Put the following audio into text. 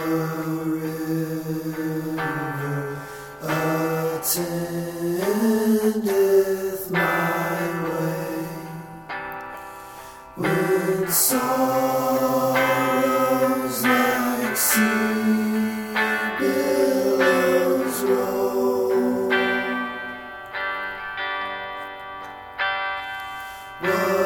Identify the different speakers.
Speaker 1: river attendeth my way, when sorrows like sea billows roll.